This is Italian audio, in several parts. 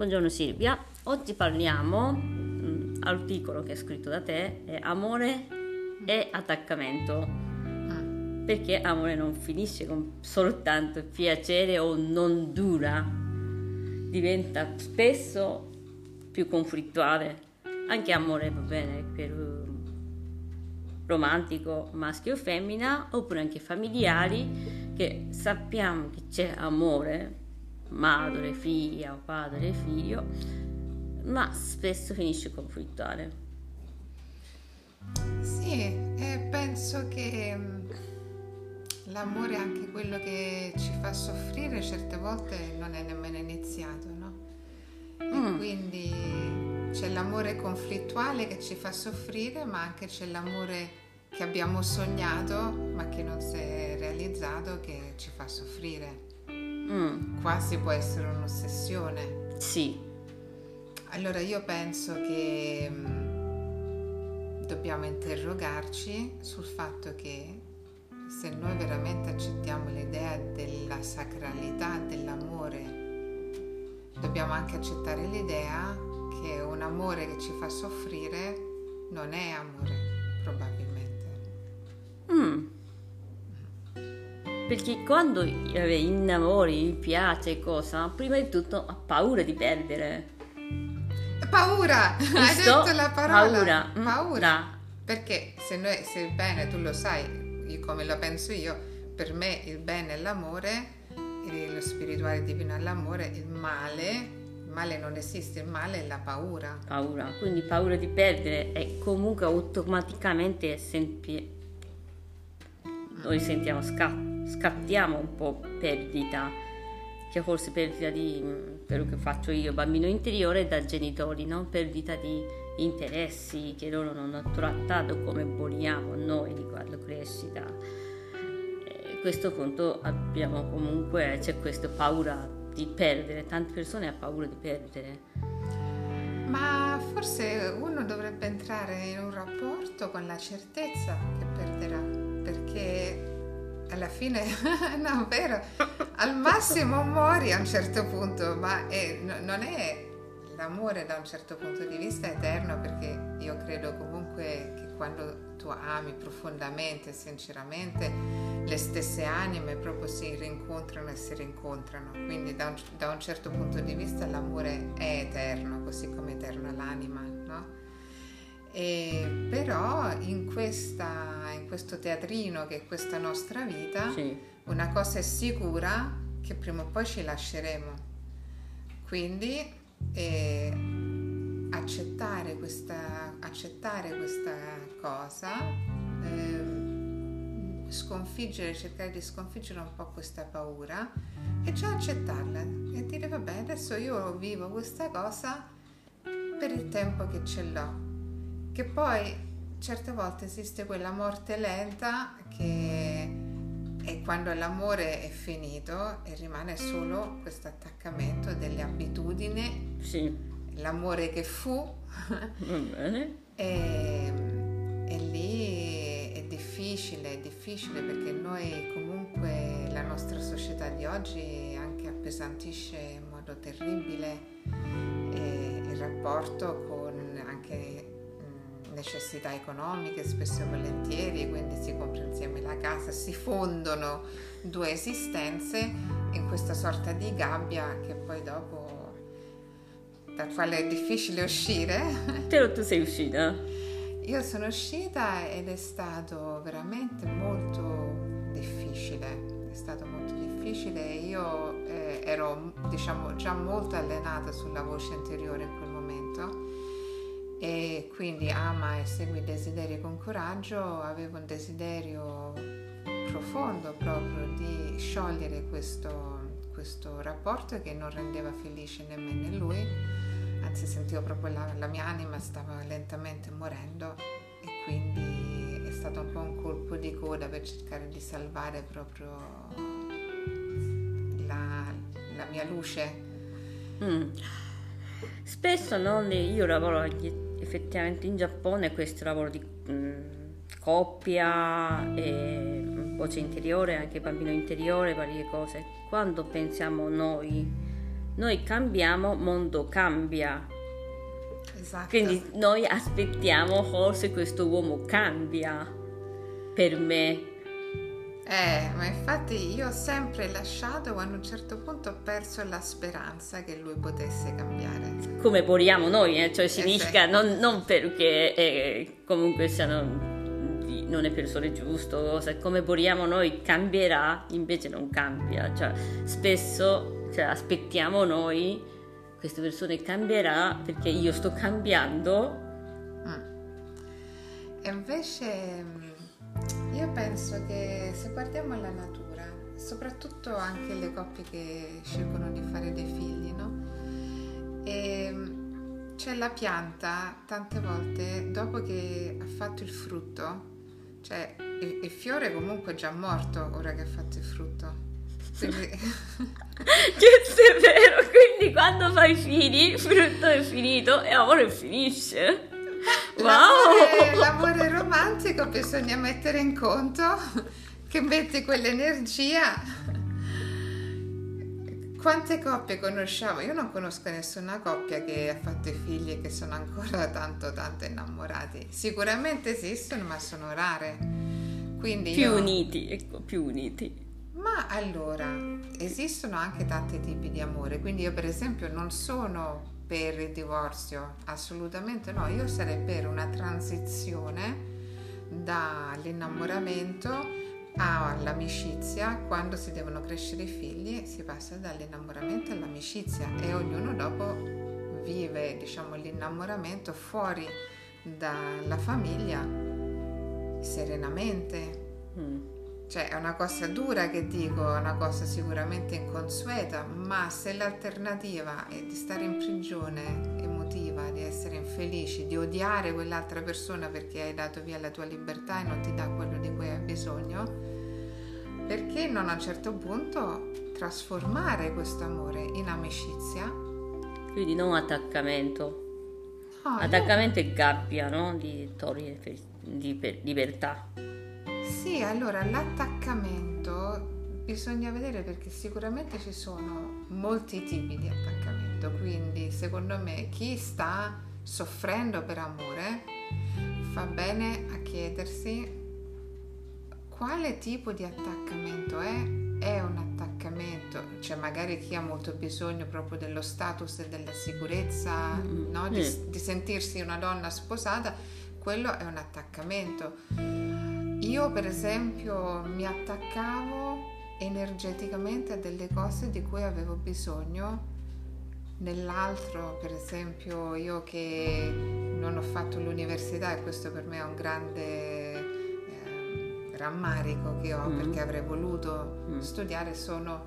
Buongiorno Silvia, oggi parliamo, articolo che è scritto da te, è amore e attaccamento, perché amore non finisce con soltanto piacere o non dura, diventa spesso più conflittuale, anche amore va bene per romantico maschio o femmina, oppure anche familiari, che sappiamo che c'è amore, madre, figlia o padre, figlio, ma spesso finisce conflittuale. Sì, e penso che l'amore è anche quello che ci fa soffrire, certe volte non è nemmeno iniziato, no? E quindi c'è l'amore conflittuale che ci fa soffrire, ma anche c'è l'amore che abbiamo sognato, ma che non si è realizzato, che ci fa soffrire. Quasi può essere un'ossessione. Sì. Allora io penso che dobbiamo interrogarci sul fatto che se noi veramente accettiamo l'idea della sacralità dell'amore, dobbiamo anche accettare l'idea che un amore che ci fa soffrire non è amore, probabilmente. Perché quando innamori, piace cosa, prima di tutto ha paura di perdere. Paura! Hai Giusto? detto la parola Paura. Perché se il bene, tu lo sai come lo penso io, per me il bene è l'amore, lo spirituale divino è l'amore, il male non esiste, il male è la paura. Quindi paura di perdere e comunque automaticamente noi sentiamo scattiamo un po' perdita, che forse perdita di quello che faccio io, bambino interiore, da genitori, no? Perdita di interessi che loro non hanno trattato come vogliamo noi riguardo crescita. A questo punto c'è questa paura di perdere, tante persone hanno paura di perdere. Ma forse uno dovrebbe entrare in un rapporto con la certezza che perderà, perché alla fine, no, vero, al massimo muori a un certo punto, ma non è l'amore da un certo punto di vista eterno, perché io credo comunque che quando tu ami profondamente, sinceramente, le stesse anime proprio si rincontrano e si rincontrano, quindi da un certo punto di vista l'amore è eterno, così come eterna l'anima, no? Però in questo teatrino che è questa nostra vita, Sì. Una cosa è sicura, che prima o poi ci lasceremo, quindi accettare questa cosa, cercare di sconfiggere un po' questa paura e già accettarla e dire vabbè, adesso io vivo questa cosa per il tempo che ce l'ho, che poi certe volte esiste quella morte lenta che è quando l'amore è finito e rimane solo questo attaccamento delle abitudini, Sì. l'amore che fu. Va bene. E lì è difficile perché noi comunque la nostra società di oggi anche appesantisce in modo terribile il rapporto con anche necessità economiche spesso e volentieri, quindi si compra insieme la casa, si fondono due esistenze in questa sorta di gabbia che poi dopo dal quale è difficile uscire. Però tu sei uscita? Io sono uscita ed è stato veramente molto difficile, io ero già molto allenata sulla voce interiore in quel momento e quindi ama e segui i desideri con coraggio. Avevo un desiderio profondo proprio di sciogliere questo rapporto che non rendeva felice nemmeno lui, anzi sentivo proprio la mia anima stava lentamente morendo e quindi è stato un po' un colpo di coda per cercare di salvare proprio la mia luce. Spesso io lavoro effettivamente in Giappone, questo lavoro di coppia e voce interiore, anche bambino interiore, varie cose. Quando pensiamo noi noi cambiamo, mondo cambia. Esatto. Quindi noi aspettiamo forse questo uomo cambia per me. Ma infatti io ho sempre lasciato quando a un certo punto ho perso la speranza che lui potesse cambiare. Come vogliamo noi, cioè significa sì. non perché comunque non è persone giusto, come vogliamo noi cambierà, invece non cambia, cioè spesso aspettiamo noi queste persone cambierà perché io sto cambiando. E invece io penso che se guardiamo la natura, soprattutto anche le coppie che scelgono di fare dei figli, no? E c'è la pianta, tante volte, dopo che ha fatto il frutto, cioè il fiore comunque è già morto ora che ha fatto il frutto. Quindi... Questo è vero, quindi quando fai figli, il frutto è finito e l'amore finisce. Wow! L'amore romantico bisogna mettere in conto che mette quell'energia. Quante coppie conosciamo? Io non conosco nessuna coppia che ha fatto i figli e che sono ancora tanto innamorati. Sicuramente esistono, ma sono rare. Quindi più uniti. Ma allora, esistono anche tanti tipi di amore, quindi io per esempio non sono per il divorzio, assolutamente no, io sarei per una transizione dall'innamoramento all'amicizia. Quando si devono crescere i figli si passa dall'innamoramento all'amicizia e ognuno dopo vive, diciamo, l'innamoramento fuori dalla famiglia serenamente. Cioè è una cosa dura che dico, è una cosa sicuramente inconsueta, ma se l'alternativa è di stare in prigione emotiva, di essere infelici, di odiare quell'altra persona perché hai dato via la tua libertà e non ti dà quello di cui hai bisogno, perché non a un certo punto trasformare questo amore in amicizia? Quindi non attaccamento. No, Attaccamento è gabbia, no? Di togliere libertà. Sì, allora l'attaccamento bisogna vedere perché sicuramente ci sono molti tipi di attaccamento, quindi secondo me chi sta soffrendo per amore fa bene a chiedersi quale tipo di attaccamento è un attaccamento, cioè magari chi ha molto bisogno proprio dello status e della sicurezza, no? Di sentirsi una donna sposata, quello è un attaccamento. Io per esempio mi attaccavo energeticamente a delle cose di cui avevo bisogno nell'altro. Per esempio io che non ho fatto l'università, e questo per me è un grande rammarico che ho, perché avrei voluto studiare, sono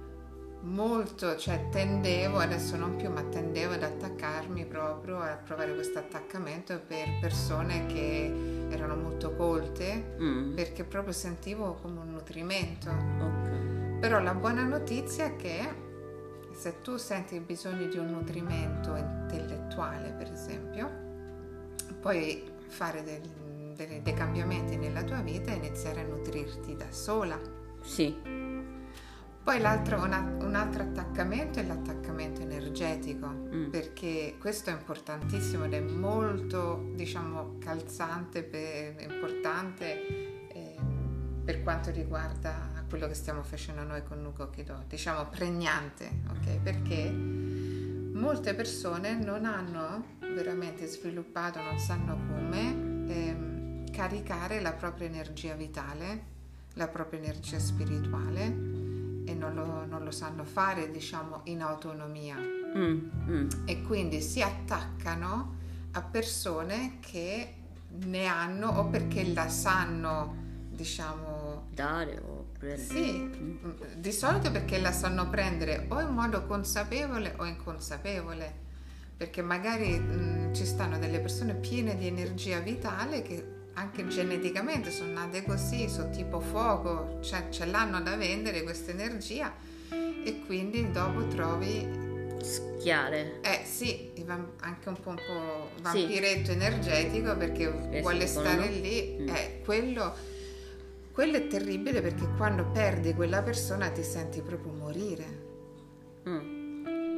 molto, cioè tendevo, adesso non più, ma tendevo ad attaccarmi proprio, a provare questo attaccamento per persone che erano molto colte, perché proprio sentivo come un nutrimento. Okay. Però la buona notizia è che se tu senti il bisogno di un nutrimento intellettuale, per esempio, puoi fare dei cambiamenti nella tua vita e iniziare a nutrirti da sola. Sì. Poi un altro attaccamento è l'attaccamento energetico, perché questo è importantissimo ed è molto, diciamo, calzante, importante per quanto riguarda quello che stiamo facendo noi con Nuko Kido, diciamo pregnante, ok? Perché molte persone non hanno veramente sviluppato, non sanno come caricare la propria energia vitale, la propria energia spirituale, e non lo sanno fare, diciamo, in autonomia. E quindi si attaccano a persone che ne hanno o perché la sanno, diciamo, dare o prendere. Sì, di solito perché la sanno prendere o in modo consapevole o inconsapevole, perché magari ci stanno delle persone piene di energia vitale che anche geneticamente sono nate così, sono tipo fuoco, cioè ce l'hanno da vendere questa energia, e quindi dopo trovi Schiare. sì, anche un po' vampiretto energetico, perché vuole stare lì. Quello è terribile, perché quando perdi quella persona ti senti proprio morire.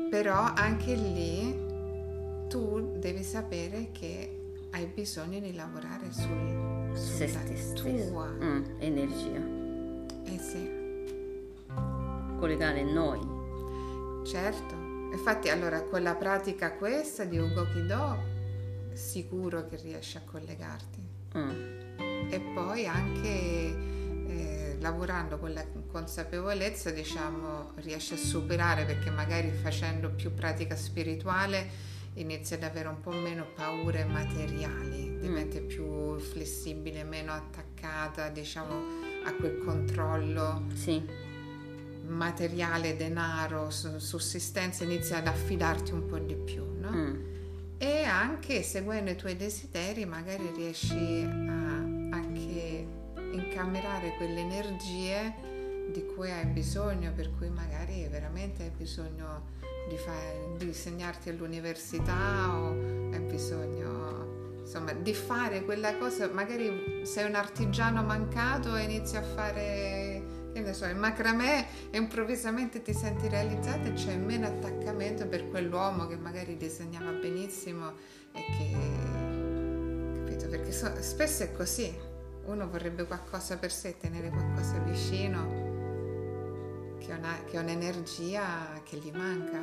Però anche lì tu devi sapere che hai bisogno di lavorare Se sulla stesso. tua Energia. sì, Collegare noi. certo. Infatti allora con la pratica questa di Ugo Kido sicuro che riesci a collegarti. E poi anche lavorando con la consapevolezza, diciamo, riesci a superare, perché magari facendo più pratica spirituale inizi ad avere un po' meno paure materiali, diventi più flessibile, meno attaccata, diciamo, a quel controllo materiale, denaro, sussistenza, inizi ad affidarti un po' di più, no? E anche seguendo i tuoi desideri magari riesci a anche incamerare quelle energie di cui hai bisogno, per cui magari veramente hai bisogno di insegnarti all'università, o hai bisogno, insomma, di fare quella cosa. Magari sei un artigiano mancato e inizi a fare, che ne so, il macramè, e improvvisamente ti senti realizzato e c'è meno attaccamento per quell'uomo che magari disegnava benissimo e che, capito? Perché spesso è così. Uno vorrebbe qualcosa per sé, tenere qualcosa vicino, che è un'energia che gli manca.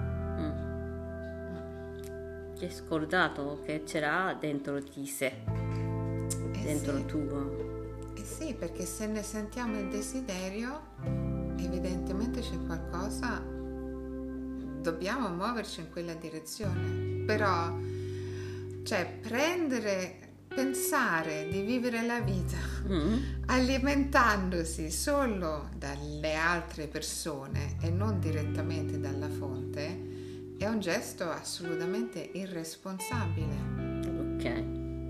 Ti è scordato che c'era dentro di sé, dentro il tuo. Sì, perché se ne sentiamo il desiderio, evidentemente c'è qualcosa, dobbiamo muoverci in quella direzione. Però, cioè, pensare di vivere la vita alimentandosi solo dalle altre persone e non direttamente dalla fonte è un gesto assolutamente irresponsabile. Ok.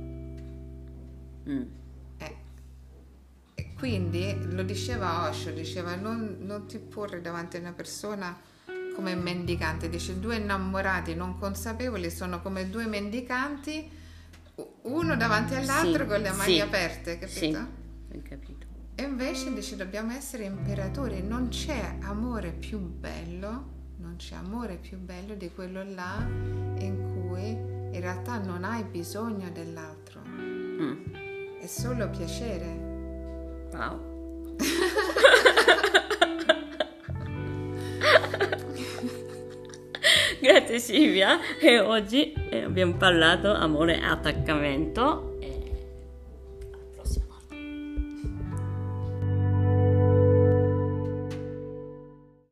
E quindi lo diceva Osho, diceva non ti porre davanti a una persona come mendicante, dice due innamorati non consapevoli sono come due mendicanti, uno davanti all'altro con le mani aperte, capito? Sì, ho capito. E invece dice dobbiamo essere imperatori, non c'è amore più bello di quello là in cui in realtà non hai bisogno dell'altro, è solo piacere. Wow. Grazie Silvia, e oggi abbiamo parlato amore e attaccamento.